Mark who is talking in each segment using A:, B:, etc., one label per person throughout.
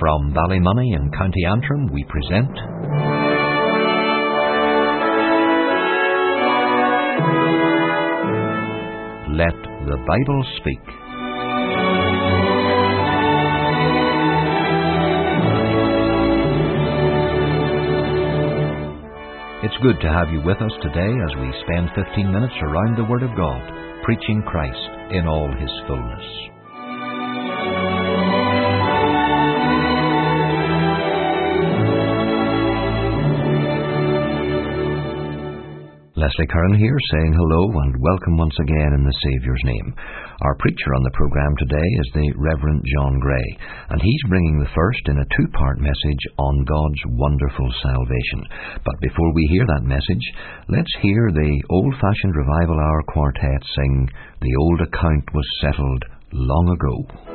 A: From Ballymoney in County Antrim we present Let the Bible Speak. It's good to have you with us today as we spend 15 minutes around the Word of God, preaching Christ in all His fullness. Leslie Curran here, saying hello and welcome once again in the Saviour's name. Our preacher on the programme today is the Reverend John Gray, and he's bringing the first in a two-part message on God's wonderful salvation. But before we hear that message, let's hear the old-fashioned Revival Hour Quartet sing The Old Account Was Settled Long Ago.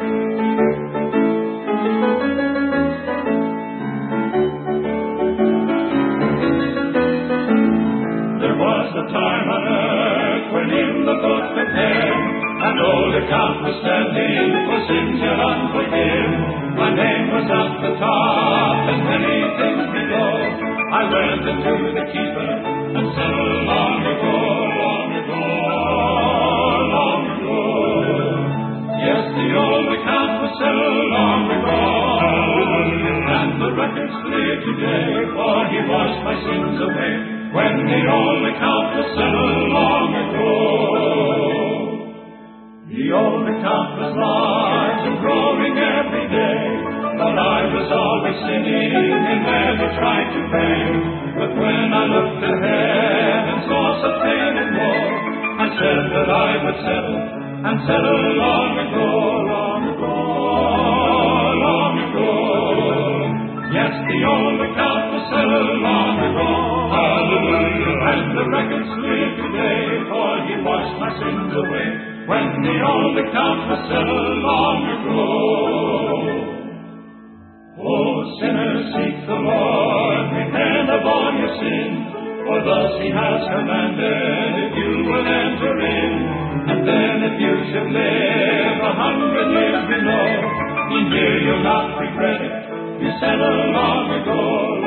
B: Account was standing for sins yet unforgiven. My name was at the top and many things below. I went into the keeper and settled long ago. Yes, the old account was settled long ago. And the record's clear today, for He washed my sins away when the old account was settled long ago. The old account was large and growing every day, but I was always singing and never tried to pay. But when I looked ahead and saw some pain and woe, I said that I would settle, and settle long ago. Yes, the old account was settled long ago. Hallelujah. And the record's clear today, for He washed my sins away when the old account was settled long ago. Oh, sinners, seek the Lord, repent of all your sins, for thus He has commanded, if you will enter in. And then if you should live 100 years below, in here you'll not regret it, you settled long ago.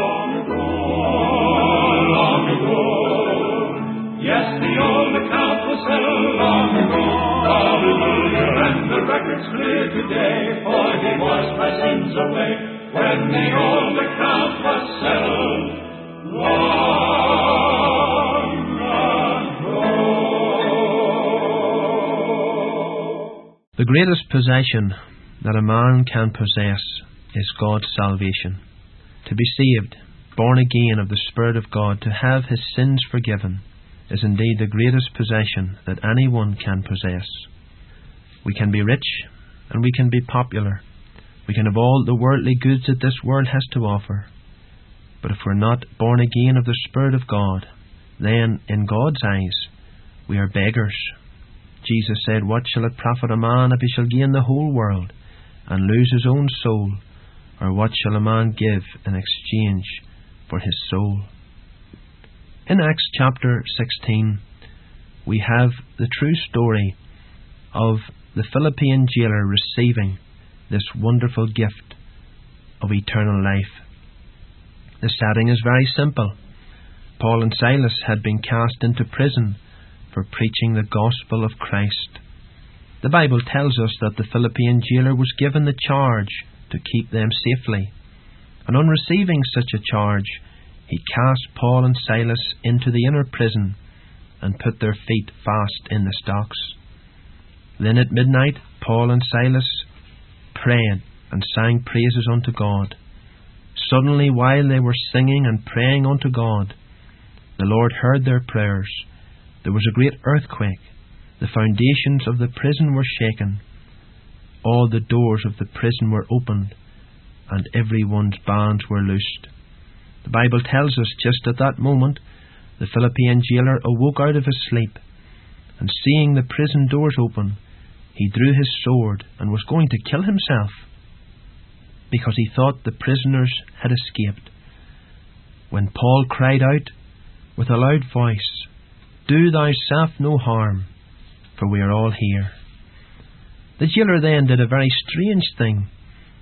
B: Yes, the old account was settled long ago. Hallelujah. And the record's clear today, for He washed my sins away when the old account was settled long ago.
C: The greatest possession that a man can possess is God's salvation. To be saved, born again of the Spirit of God, to have his sins forgiven, is indeed the greatest possession that anyone can possess. We can be rich and we can be popular. We can have all the worldly goods that this world has to offer. But if we're not born again of the Spirit of God, then in God's eyes we are beggars. Jesus said, "What shall it profit a man if he shall gain the whole world and lose his own soul? Or what shall a man give in exchange for his soul?" In Acts chapter 16, we have the true story of the Philippian jailer receiving this wonderful gift of eternal life. The setting is very simple. Paul and Silas had been cast into prison for preaching the gospel of Christ. The Bible tells us that the Philippian jailer was given the charge to keep them safely, and on receiving such a charge, he cast Paul and Silas into the inner prison and put their feet fast in the stocks. Then at midnight, Paul and Silas prayed and sang praises unto God. Suddenly, while they were singing and praying unto God, the Lord heard their prayers. There was a great earthquake. The foundations of the prison were shaken. All the doors of the prison were opened, and everyone's bands were loosed. The Bible tells us just at that moment, the Philippian jailer awoke out of his sleep, and seeing the prison doors open, he drew his sword and was going to kill himself, because he thought the prisoners had escaped. When Paul cried out with a loud voice, "Do thyself no harm, for we are all here." The jailer then did a very strange thing.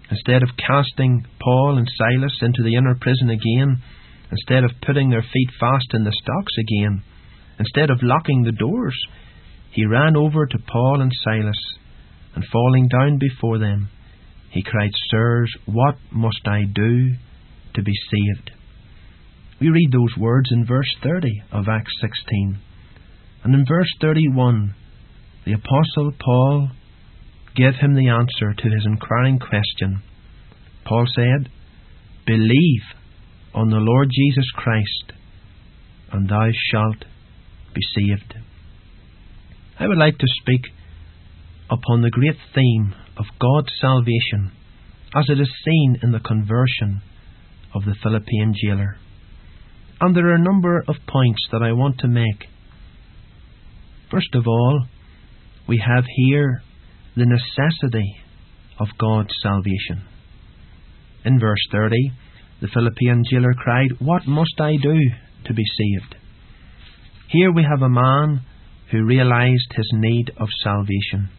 C: Instead of casting Paul and Silas into the inner prison again, instead of putting their feet fast in the stocks again, instead of locking the doors, he ran over to Paul and Silas, and falling down before them, he cried, "Sirs, what must I do to be saved?" We read those words in verse 30 of Acts 16. And in verse 31, the Apostle Paul gave him the answer to his inquiring question. Paul said, "Believe on the Lord Jesus Christ, and thou shalt be saved." I would like to speak upon the great theme of God's salvation as it is seen in the conversion of the Philippian jailer. And there are a number of points that I want to make. First of all, we have here the necessity of God's salvation. In verse 30, the Philippian jailer cried, "What must I do to be saved?" Here we have a man who realized his need of salvation.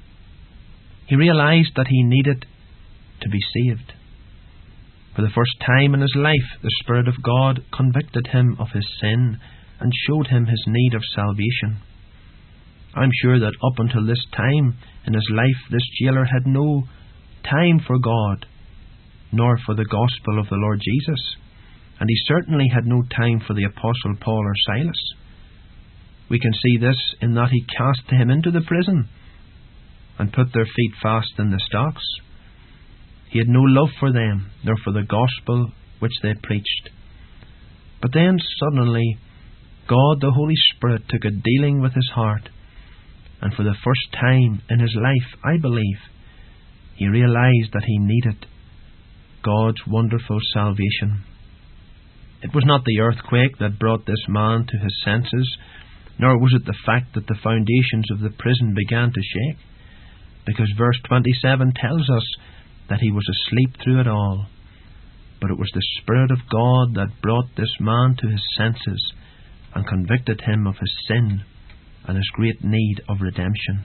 C: He realized that he needed to be saved. For the first time in his life, the Spirit of God convicted him of his sin and showed him his need of salvation. I'm sure that up until this time in his life, this jailer had no time for God, nor for the gospel of the Lord Jesus, and he certainly had no time for the Apostle Paul or Silas. We can see this in that he cast them into the prison and put their feet fast in the stocks. He had no love for them, nor for the gospel which they preached. But then suddenly, God the Holy Spirit took a dealing with his heart, and for the first time in his life, I believe, he realized that he needed God's wonderful salvation. It was not the earthquake that brought this man to his senses, nor was it the fact that the foundations of the prison began to shake, because verse 27 tells us that he was asleep through it all. But it was the Spirit of God that brought this man to his senses and convicted him of his sin and his great need of redemption.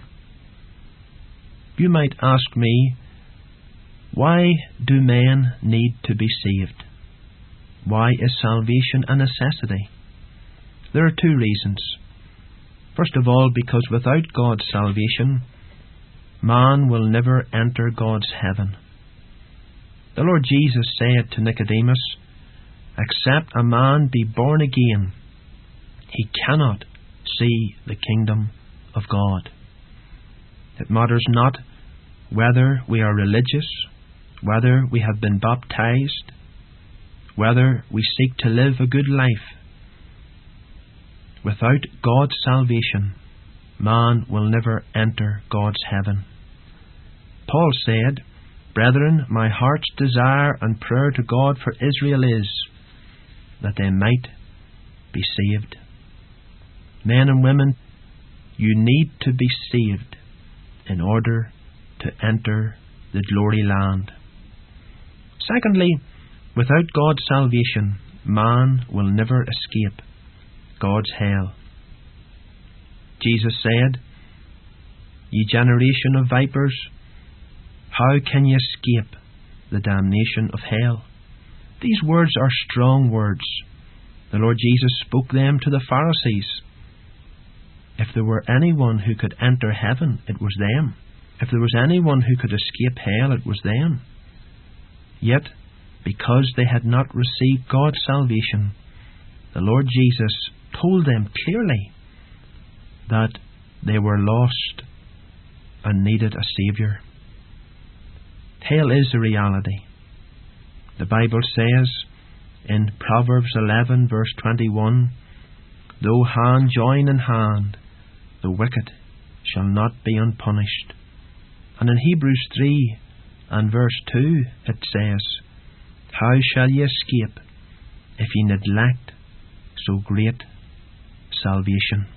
C: You might ask me, why do men need to be saved? Why is salvation a necessity? There are two reasons. First of all, because without God's salvation, man will never enter God's heaven. The Lord Jesus said to Nicodemus, "Except a man be born again, he cannot see the kingdom of God." It matters not whether we are religious, whether we have been baptized, whether we seek to live a good life. Without God's salvation, man will never enter God's heaven. Paul said, "Brethren, my heart's desire and prayer to God for Israel is that they might be saved." Men and women, you need to be saved in order to enter the glory land. Secondly, without God's salvation, man will never escape God's hell. Jesus said, "Ye generation of vipers, how can ye escape the damnation of hell?" These words are strong words. The Lord Jesus spoke them to the Pharisees. If there were anyone who could enter heaven, it was them. If there was anyone who could escape hell, it was them. Yet, because they had not received God's salvation, the Lord Jesus told them clearly that they were lost and needed a Saviour. Hell is a reality. The Bible says in Proverbs 11 verse 21, "Though hand join in hand, the wicked shall not be unpunished." And in Hebrews 3 and verse 2 it says, "How shall ye escape if ye neglect so great salvation?"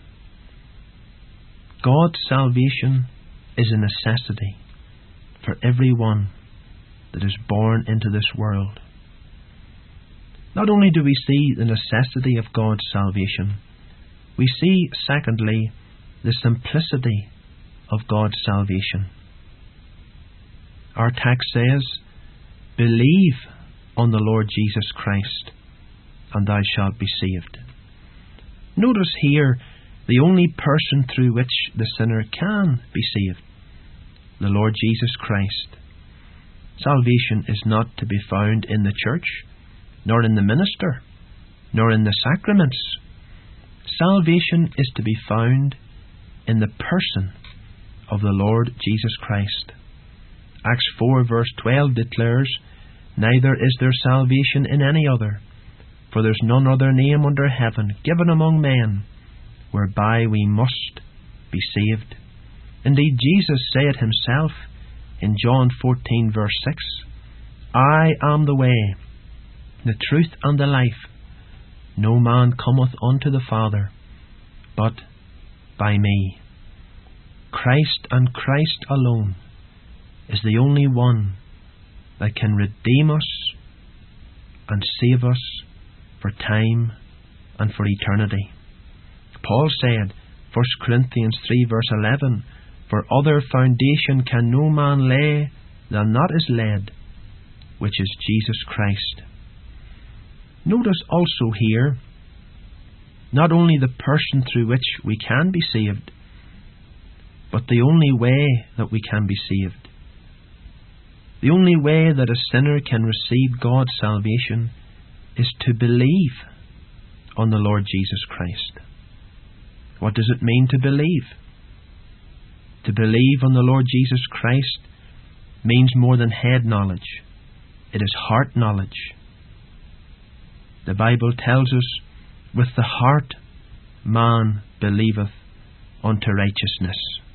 C: God's salvation is a necessity for everyone that is born into this world. Not only do we see the necessity of God's salvation, we see, secondly, the simplicity of God's salvation. Our text says, Believe on the Lord Jesus Christ, and thou shalt be saved. Notice here the only person through which the sinner can be saved, the Lord Jesus Christ. Salvation is not to be found in the church, nor in the minister, nor in the sacraments. Salvation is to be found in the person of the Lord Jesus Christ. Acts 4 verse 12 declares, "Neither is there salvation in any other, for there's none other name under heaven given among men, whereby we must be saved." Indeed, Jesus said himself in John 14 verse 6, "I am the way, the truth, and the life. No man cometh unto the Father, but by me." Christ and Christ alone is the only one that can redeem us and save us for time and for eternity. Paul said, 1 Corinthians 3 verse 11, "For other foundation can no man lay than that is laid, which is Jesus Christ." Notice also here, not only the person through which we can be saved, but the only way that we can be saved. The only way that a sinner can receive God's salvation is to believe on the Lord Jesus Christ. What does it mean to believe? To believe on the Lord Jesus Christ means more than head knowledge. It is heart knowledge. The Bible tells us, "With the heart man believeth unto righteousness."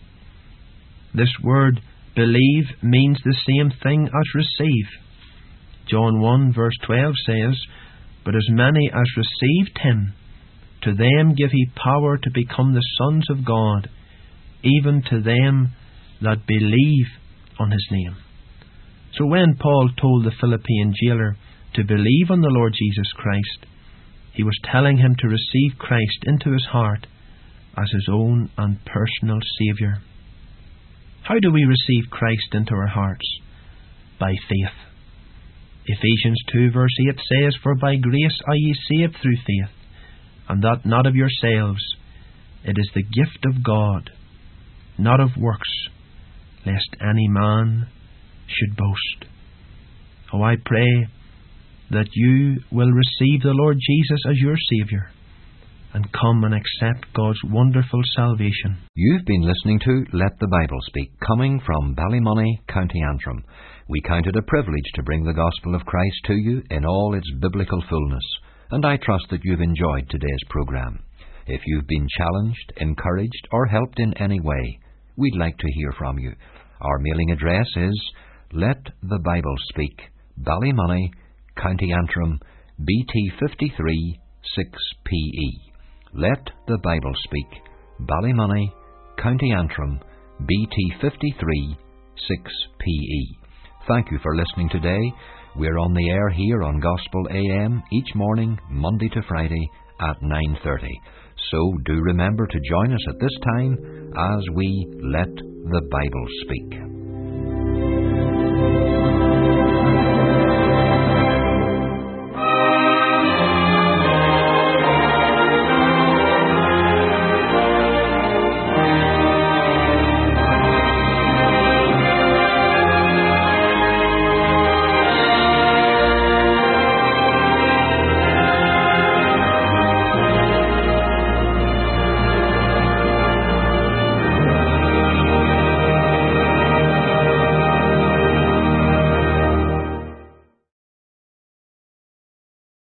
C: This word believe means the same thing as receive. John 1 verse 12 says, "But as many as received him, to them give he power to become the sons of God, even to them that believe on his name." So when Paul told the Philippian jailer to believe on the Lord Jesus Christ, he was telling him to receive Christ into his heart as his own and personal Saviour. How do we receive Christ into our hearts? By faith. Ephesians 2 verse 8 says, "For by grace are ye saved through faith, and that not of yourselves. It is the gift of God, not of works, lest any man should boast." Oh, I pray that you will receive the Lord Jesus as your Saviour and come and accept God's wonderful salvation.
A: You've been listening to Let the Bible Speak, coming from Ballymoney, County Antrim. We count it a privilege to bring the gospel of Christ to you in all its biblical fullness, and I trust that you've enjoyed today's programme. If you've been challenged, encouraged, or helped in any way, we'd like to hear from you. Our mailing address is Let the Bible Speak, Ballymoney, County Antrim, BT 53 6PE. Let the Bible Speak, Ballymoney, County Antrim, BT 53 6PE. Thank you for listening today. We're on the air here on Gospel AM each morning, Monday to Friday at 9:30. So do remember to join us at this time as we Let the Bible Speak.